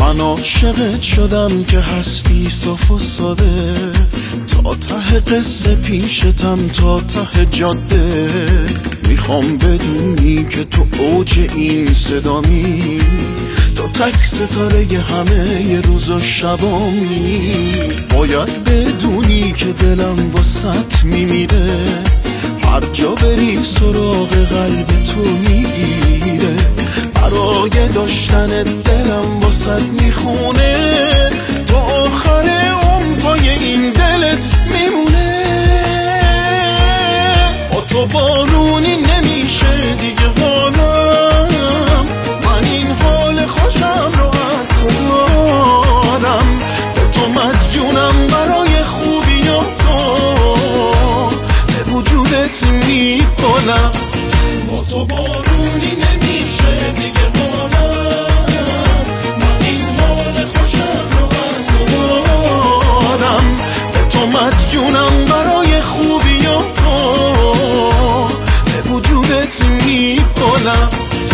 من عاشقت شدم که هستی صاف و ساده، تا ته قصه پیشتم تا ته جاده. میخوام بدونی که تو اوج این صدامی، تو تک ستاره همه روز و شبامی. باید بدونی که دلم واسط میمیره، هر جا بری سراغ قلب تو میگیره. برای داشتن دلم واسط میخونه، تا آخر عمر پای این دلت میمونه. با تو بارونی نمیشه دیگه حالم، من این حال خوشم رو از تو دارم. به تو مدیونم برای خوبیاتو، به وجودت میکنم. با تو بارونی نمیشه دیگه حالم، من این حال خوشم رو از تو دارم. به تو مدیونم برای خوبیاتو، به وجودت میکنم.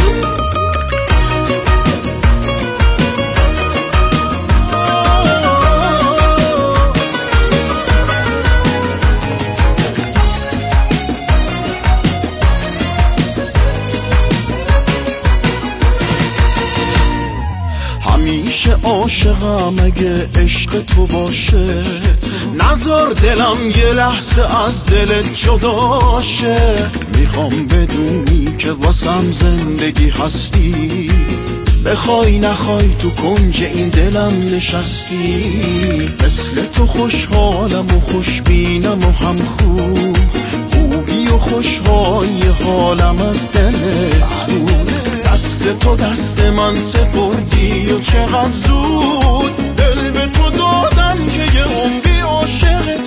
همیشه عاشقم اگه عشق تو باشه، نذار دلم یه لحظه از دلت جدا شه. میخوام بدونی که واسم زندگی هستی، بخوای نخوای تو کنج این دلم نشستی. مثل تو خوشحالم و خوشبینم و هم خوبی و خوشحالی حالم از دلت بود. دست تو دست من سپردی و چقدر زود، دل به تو دادم که یه عمری عاشقت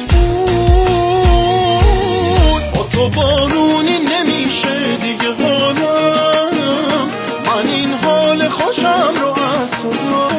بود. با تو بارونی نمیشه دیگه حالم، من این حال خوشم رو از تو